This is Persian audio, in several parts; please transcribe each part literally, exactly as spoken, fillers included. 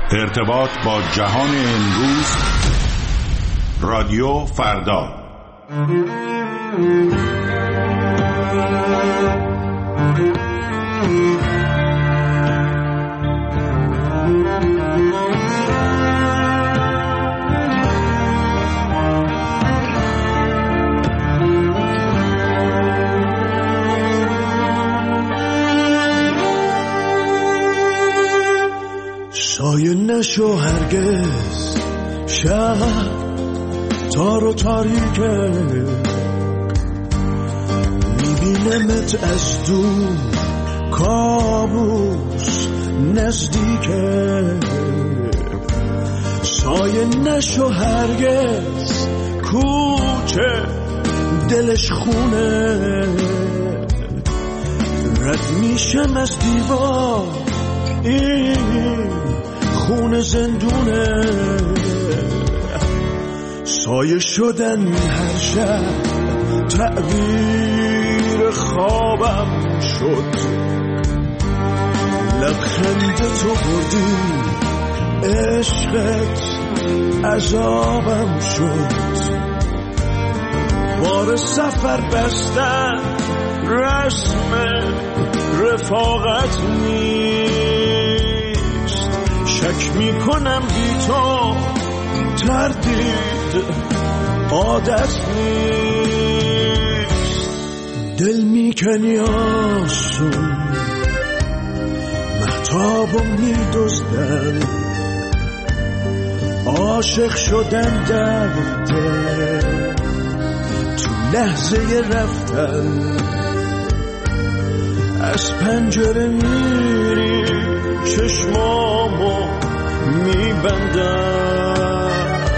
ارتباط با جهان امروز، رادیو فردا. سایه نشو هرگز شب تار و تاریکه، میبینمت از دور کابوس نزدیکه. سایه نشو هرگز کوچه دلش خونه، رد میشم از دیوار این خون زندونه. سایه شدن هر شب تعبیر خوابم شد، لبخند تو بردی عشقت عذابم شد. بار سفر بستن رسم رفاقت نیست، شک میکنم بی تو تردید عادت نیست. دل میکنی آسون مهتابو میدزدن، عاشق شدن درده تو لحظه رفتن. از پنجره میری چشمامو میبندم،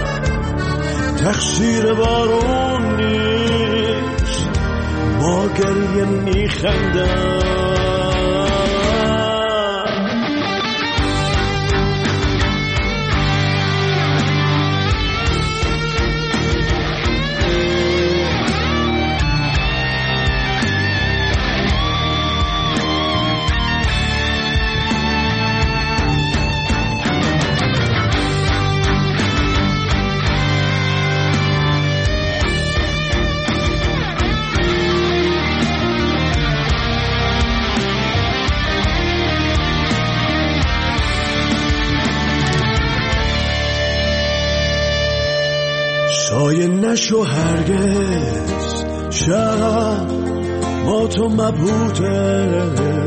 تقصیر بارون نیست با گریه میخندم. سایه نشو هرگز شب با تو مبهوته،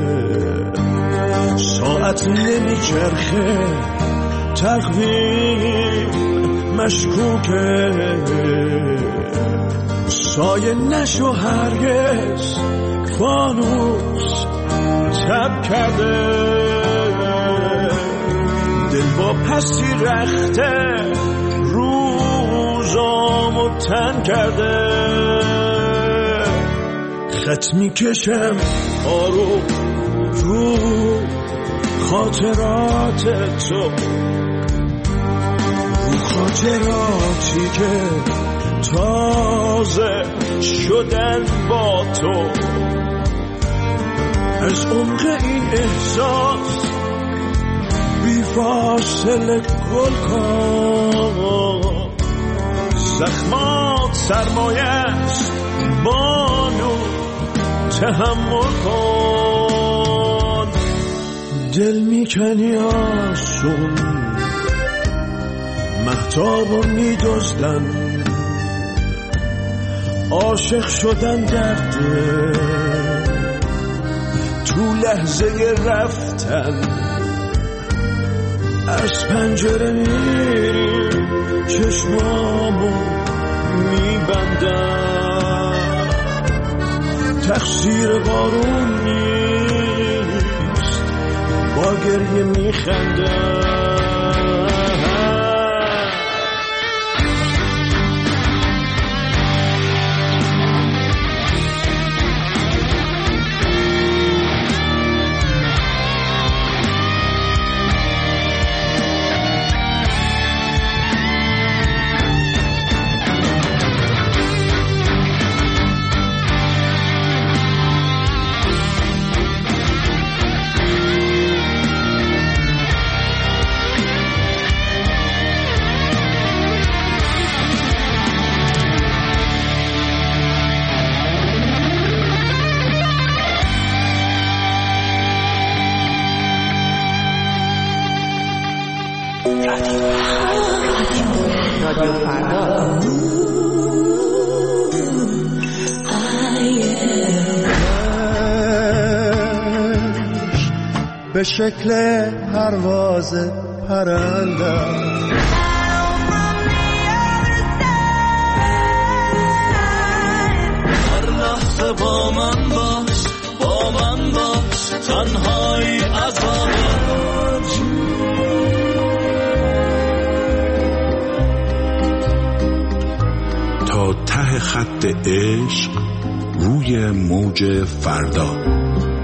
ساعت نمیچرخه تقویم مشکوکه. سایه نشو هرگز فانوس تب کرده، دل با پسی رخته روزامو تن کرده. خط میکشم آروم رو خاطرات تو، رو خاطراتی که تازه شدن با تو. از عمق این احساس بی فاصله گل کن، زخمات سرمایه است بانو تحمل کن. دل میکنی آسون مهتابو میدزدن، عاشق شدن درده تو لحظه رفتن. از پنجره میری چشمامو میبندم، تقصیر بارون نیست با گریه میخندم. رادیو فردا. به شکل پرواز پرنده هر لحظه با من باش، با من باش، تنهایی عذابت. تا ته خط عشق روی موج فردا.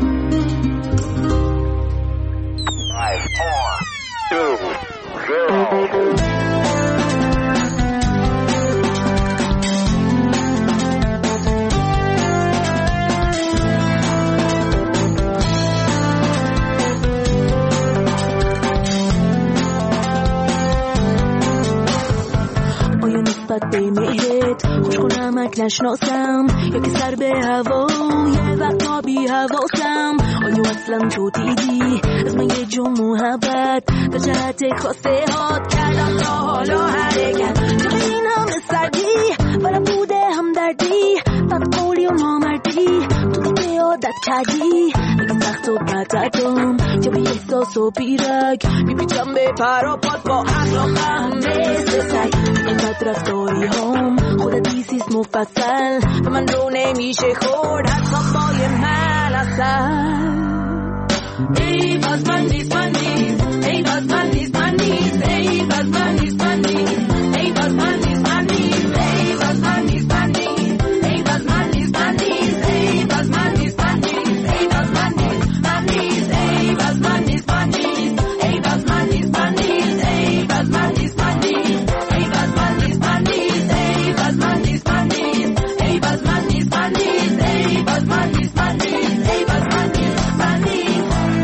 به مهرت خوش کنمک نشناسم یا که سر به هوا یه وقتا بی حواسم. آیا اصلا تو دیدی از من یه جو محبت در جهت خواسته هات کردم تا حالا حرکت تو این همه سردی برا بوده هم دردی فقط قولی و نامردی تو دیگه عادت کردی اگه سخت و بدتم یا بی احساس و بیرک میپیچم به پراپات با اخلاقم مثل سگ. اینقدر رفتاری هم خودت بیسیست مفصل و من رو نمیشه خورد حتی بای من اصل. ای باز من نیست من نیست ای باز من نیست من نیست ای باز من نیست من نیست ای باز من نیست من نیست ای باز من نیست من نیست ای باز من نیست من نیست ای باز من نیست من نیست ای باز من نیست من نیست ای باز من نیست من نیست ای باز من نیست من نیست ای باز من نیست من نیست ای باز من نیست من نیست ای باز من نیست من نیست ای باز من نیست من نیست ای باز من نیست من نیست ای باز من نیست من نیست.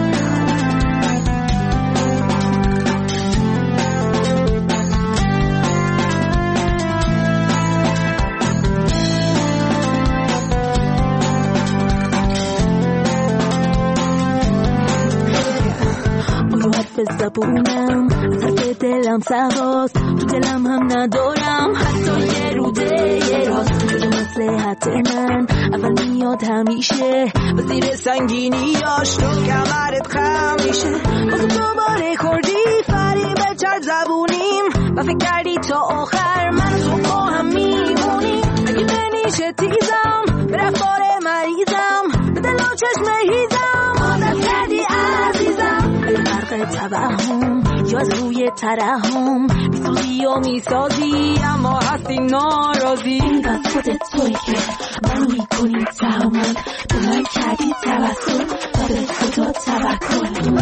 به زبونم سر دلم سواست تو دلم هم ندارم حتی یه روده یه راست شده مصلحت من اول میاد همیشه و زیر سنگینیاش تو کمرت خم میشه واسه دوباره خوردی فریب چرد زبونیم و فکر کردی تا آخر من تو با هم میمونی اگه بنیشه تیزم به رفتار مریضم به دل و چشم هیزم عادت کردی عزیزم فرق توهم یا از روی ترحم میسازی و میسازی اما هستی ناراضی. این بس خودت توی که منو میکنی تحمل به من کردی توسل و به خدا توکل.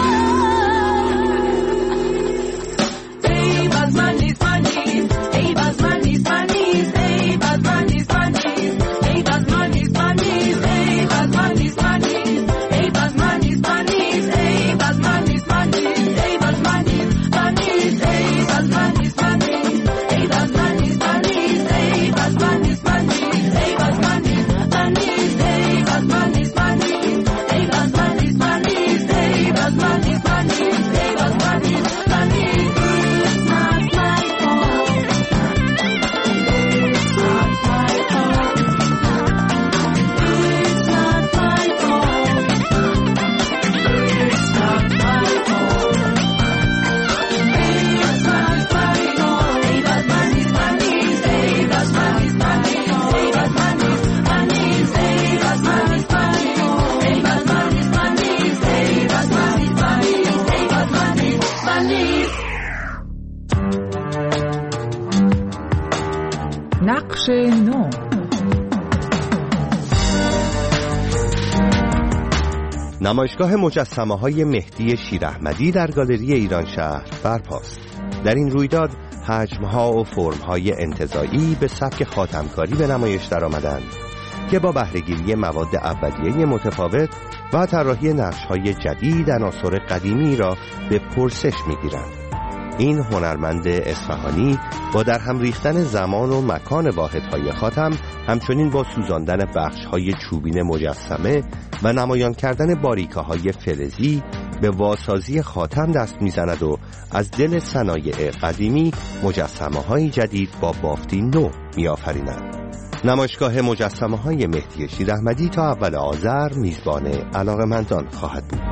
ای بس من نیست من نیست ای بس من نیست من نیست ای بس من نیست من نیست ای بس من نیست من نیست ای بس من نیست من نیست ای بس من نیست من نیست ای بس من نیست من نیست ای بس من نیست من نیست ای بس من نیست من نیست ای بس من نیست من نیست ای بس من نیست من نیست ای بس من نیست من نیست ای بس من نیست من نیست ای بس من نیست من نیست ای بس من نیست من نیست ای بس من نیست من نیست. نقش نو. نمایشگاه مجسمه‌های مهدی شیراحمدی در گالری ایران شهر برپاست. در این رویداد حجم‌ها و فرم‌های انتزاعی به سبک خاتمکاری به نمایش درآمدند که با بهره‌گیری مواد اولیه متفاوت و طراحی نقش‌های جدید عناصر قدیمی را به پرسش می‌گیرند. این هنرمند اصفهانی با در هم ریختن زمان و مکان واحدهای خاتم، همچنین با سوزاندن بخش‌های چوبین مجسمه و نمایان کردن باریکه‌های فلزی به واسازی خاتم دست میزند و از دل صنایع قدیمی مجسمه‌های جدید با بافتی نو میآفریند. نمایشگاه مجسمه‌های مهدی شیراحمدی تا اول آذر میزبان علاقه‌مندان خواهد بود.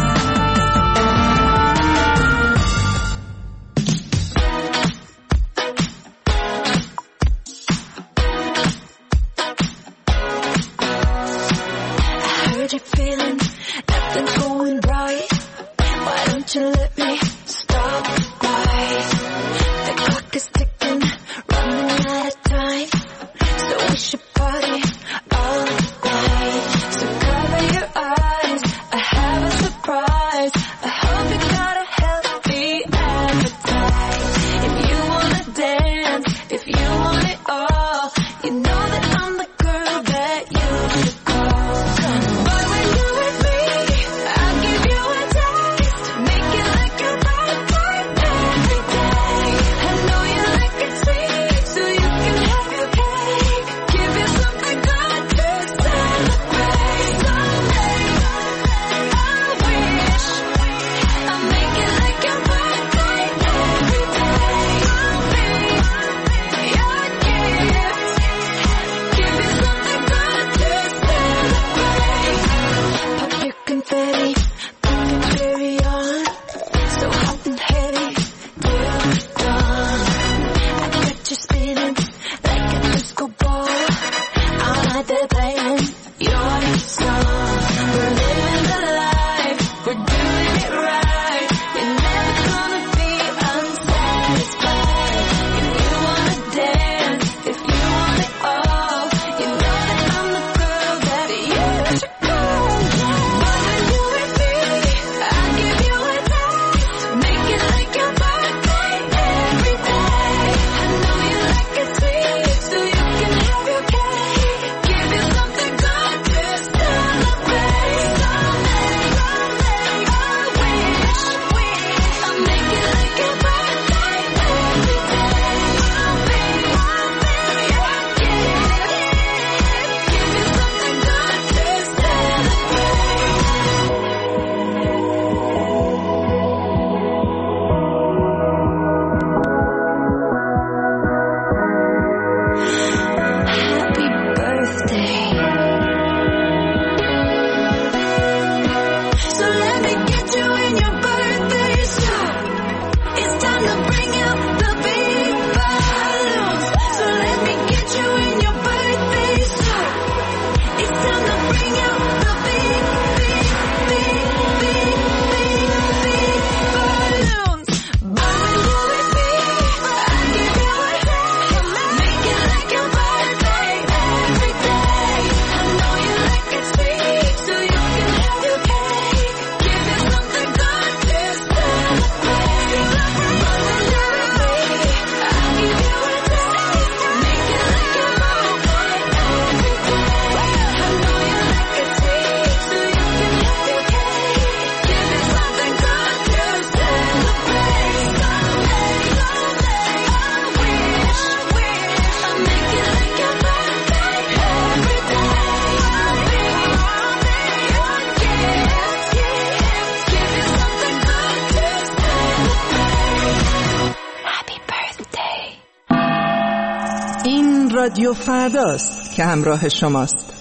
رادیو فرداست که همراه شماست.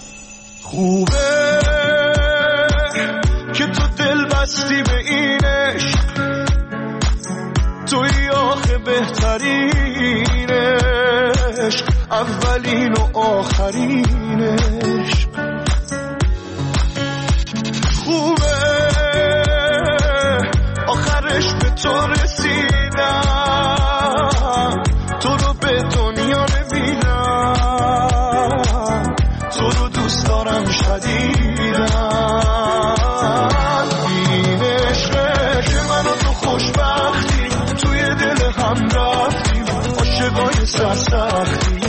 خوبه که تو دل بستی به این عشق، توی آخه بهترین عشق، اولین و آخرین عشق. خوبه آخرش به تو رسیدم، تو رو به دنیا نبینم، تو رو دوست دارم شدیدم. این عشقه که من و تو خوشبختیم، توی دل هم رفتیم، عاشقای سرسختی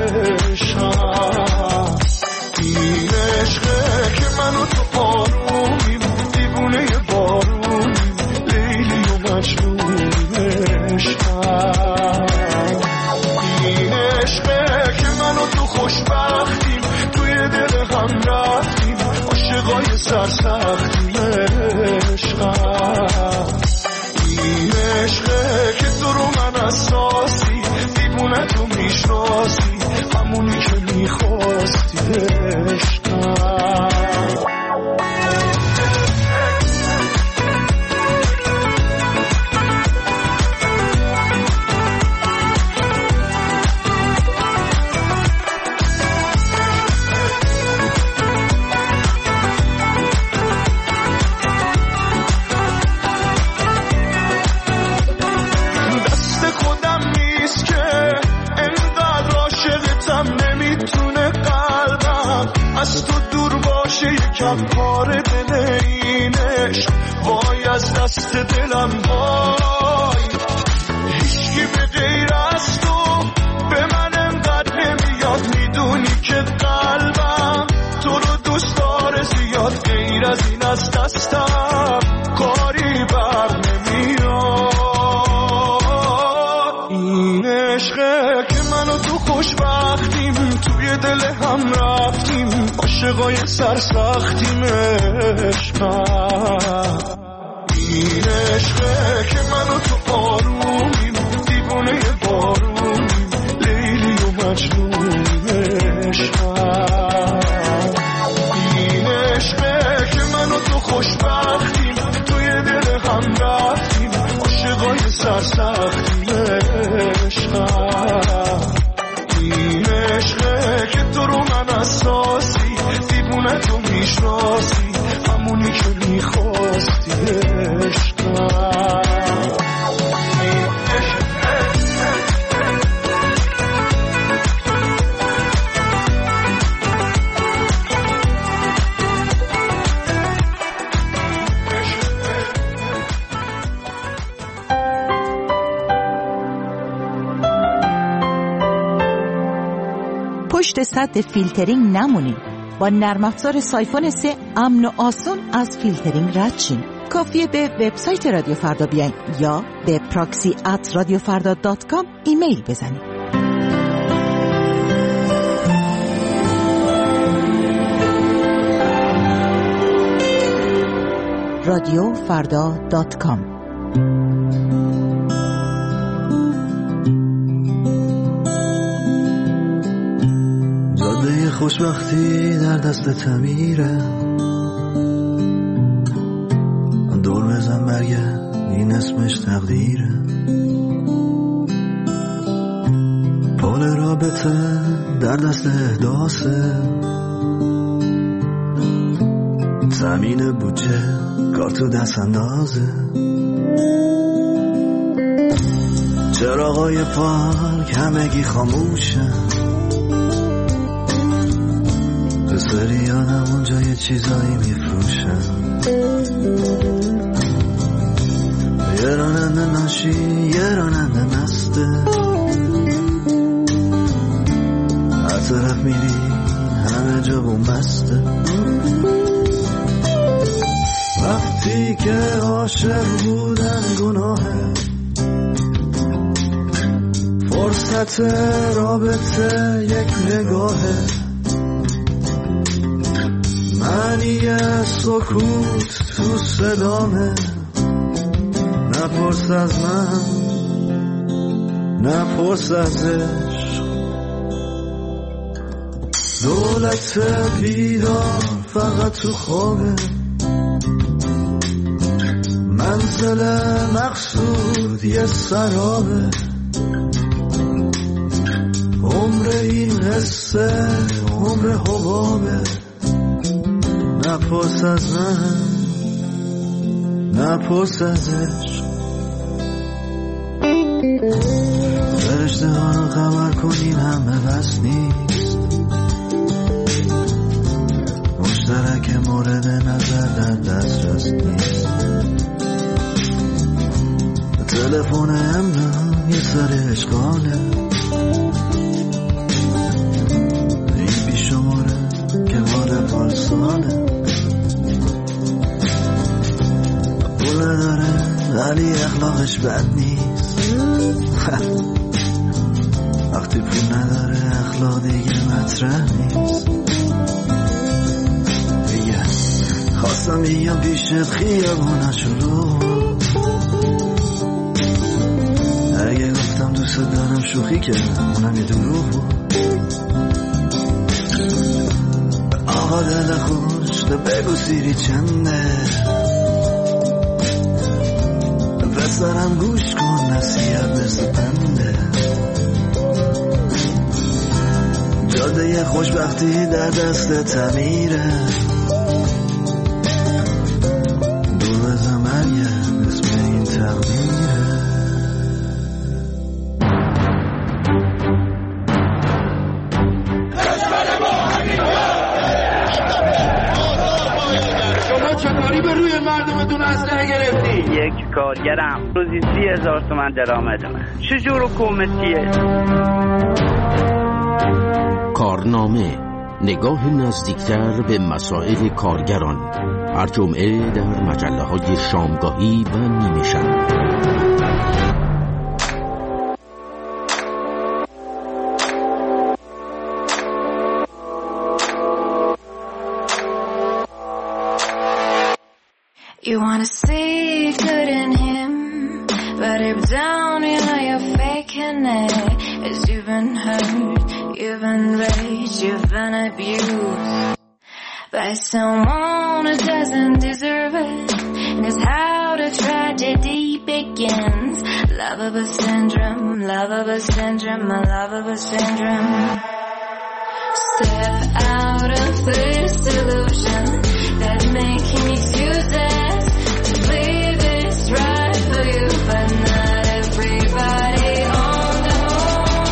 عشقم. این عشقه که من و تو آرومیم، دیوونه بارونیم، لیلی و مجنون عشقم. این عشقه که من و تو خوشبختیم، توی دل هم رفتیم، عاشقای سرسختی عشقم. دلم پاره دل اینش وای از دست دلم وای هیچکی به غیر از تو به من انقدر نمیاد میدونی که قلبم تو رو دوست داره زیاد غیر از این از دستم کاری بر نمیاد این عشقه که منو تو خوشبختیم توی دل هم رفتیم عاشقای سرسختیم عشقم این عشقه که منو تو آرومیم دیوونه بارونیم لیلی و مجنونیم عشقم این عشقه که منو تو خوشبختیم توی دل هم رفتیم عاشقای سرسختیم عشقم این عشقه که تو رو من اساسی دیوونه تو میشناسی همونی که میخواستی عشقم پشت سد فیلترینگ نمونید. با نرم افزار سایفون سه امن و آسون از فیلترینگ رد شین. کافیه به وبسایت رادیو فردا بیاین یا به پراکسی ات رادیو فردا دات کام ایمیل بزنید. رادیو فردا دات کام. خوشبختی در دست تمیره دور بزن برگرد این اسمش تقدیره پول رابطه در دست احداثه زمین بودجه کار تو دست اندازه چراغای پارک همگی خاموشن سری آدم اونجا یه چیزایی میفروشن یه راننده ناشی یه راننده مسته هر طرف میری همه جا بومبسته وقتی که عاشق بودن گناهه فرصت رابطه یک نگاهه معنی سکوت تو صدامه نپرس از من نپرس از عشق دولت بیدار فقط تو خوابه منزل مقصود یه سرابه عمر این حسه عمر حبابه نپرس از من نپرس از عشق فرشته ها رو خبر کنین همه بس نیست مشترک مورد نظر در دسترس نیست تلفن امرم یه سر اشغاله این بی شماره که مال پارساله داره ولی اخلاقش بد نیست وقتی پول نداره اخلاق دیگه مطرح نیست دیگه خواستم بیام پیشت خیابونا شروع اگه گفتم دوست دارم شوخی کردم اونم یه دروغ بود آقا دل خوش تو بگو سیری چنده پسرم گوش کن نصیحت مثل پنده جاده خوشبختی در دست تمیره دور زمریه اسم این تقدیره یک کارگرم، روزی سی هزار تومن درآمد من. چجور حکومتیه؟ کارنامه، نگاه نزدیکتر به مسائل کارگران، هر جمعه در مجله های شامگاهی و نیمه شب. You wanna see good in him, but deep down you know you're faking it. As you've been hurt, you've been raped, you've been abused by someone who doesn't deserve it. And it's how the tragedy begins. Lovable syndrome, lovable syndrome, my lovable syndrome. Step out of this illusion that's making excuses. Believe it's right for you, but not everybody on the whole.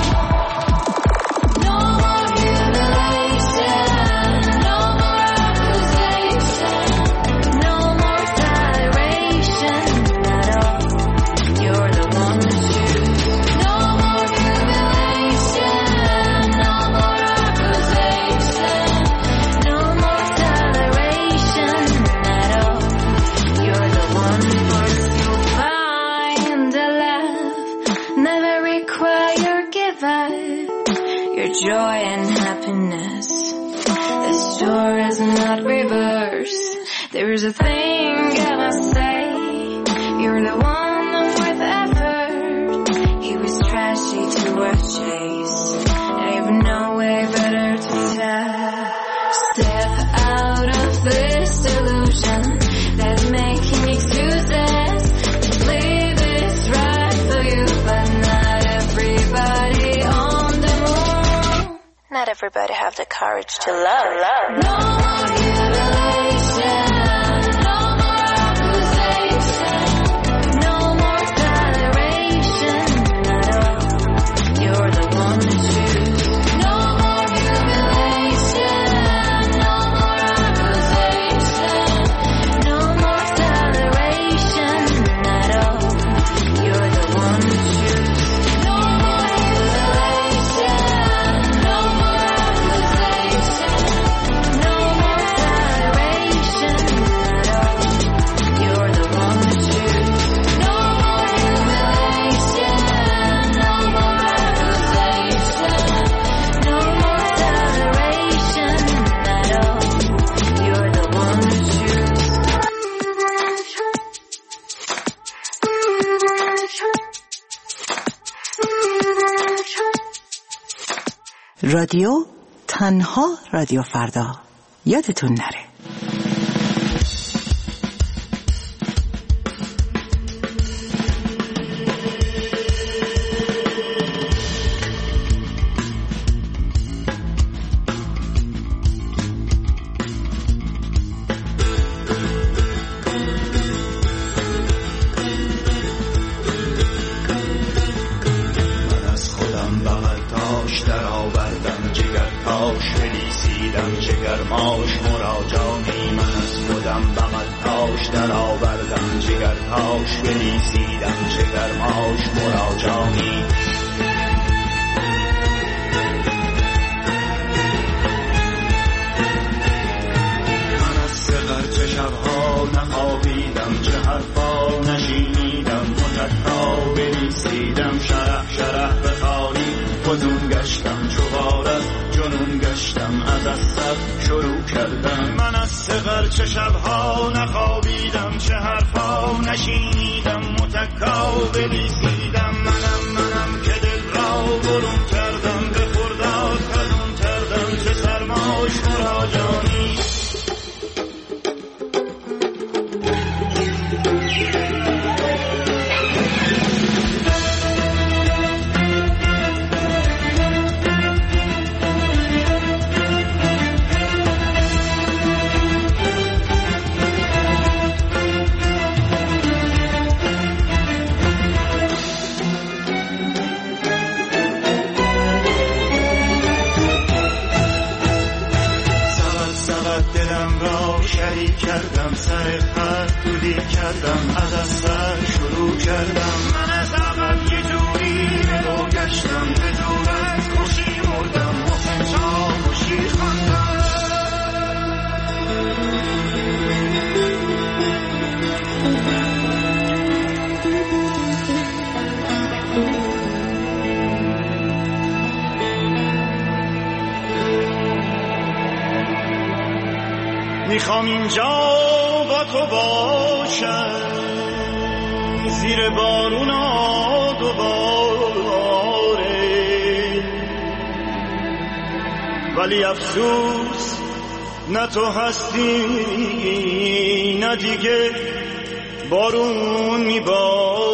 No more humiliation, no more accusation, no more toleration at all. You're the one to choose. No more humiliation, no more accusation, no more toleration at all. You're the one first you'll find a love, never require give up your joy and happiness. The story is not reverse. There's a thing I must say, you're the one with effort. He was trashy to our chase, and you've no way better to tell. Step out of this illusion that's making excuses. Believe it's right for you, but not everybody on the moon. Not everybody have the courage to love. No more humiliation, no more accusation, no more toleration at all. You're the one to choose. No more humiliation, no more accusation, no more toleration at all. You're the one to choose. No more humiliation, no more accusation, no more toleration at all. You're the one to choose. No more humiliation, no more accusation, no more toleration at all. You're the one to choose. رادیو تنها رادیو فردا، یادتون نره. چه شبها نخوابیدم، چه حرفا نشینیدم، متکا بلیسیدم. منم منم که دل را برون کردم، به خرداد خزون کردم، چه سرماش مراجانی. کردم سر خط دودی کردم از از سر اینجا با تو باشم زیر بارون دوباره، ولی افسوس نه تو هستی نه دیگه بارون میباره.